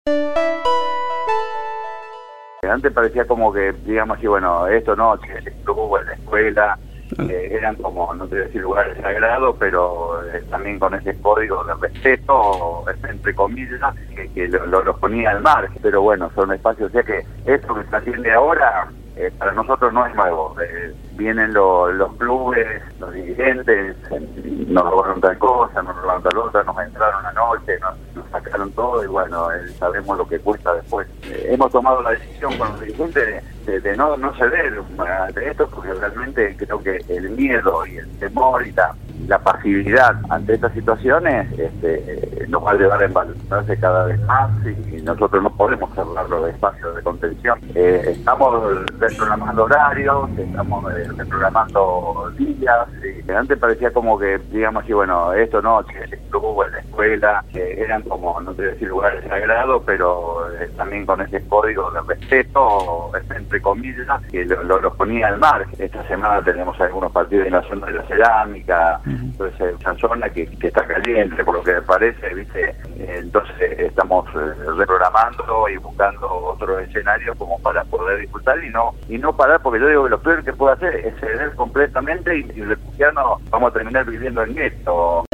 Antes parecía como que, digamos así, bueno, esto no, que el club, la escuela, eran como, no te voy a decir lugares sagrados, pero también con ese código de respeto, entre comillas, que los ponía al margen. Pero bueno, son espacios, o sea que esto que se atiende ahora, para nosotros no es nuevo. Vienen los clubes, los dirigentes, nos robaron tal cosa, nos robaron tal otra, nos entraron anoche, nos sacaron todo y bueno, sabemos lo que cuesta después. Hemos tomado la decisión con los dirigentes de no ceder de esto, porque realmente creo que el miedo y el temor y la pasividad ante estas situaciones nos va a llevar a embarazarse cada vez más y nosotros no podemos cerrar los espacios de contención. Estamos reprogramando horarios, estamos reprogramando días. Antes parecía como que, digamos así, bueno, esto no, que el club, la escuela, eran como, no te voy a decir lugares sagrados, pero también con ese código de respeto, entre comillas, que los ponía al margen. Esta semana tenemos algunos partidos en la zona de la cerámica, entonces esa zona que está caliente, por lo que me parece, ¿viste? Entonces estamos reprogramando y buscando otro escenario como para poder disfrutar y no parar, porque yo digo que lo peor que puedo hacer es ceder completamente y refugiarnos, vamos a terminar viviendo en gueto.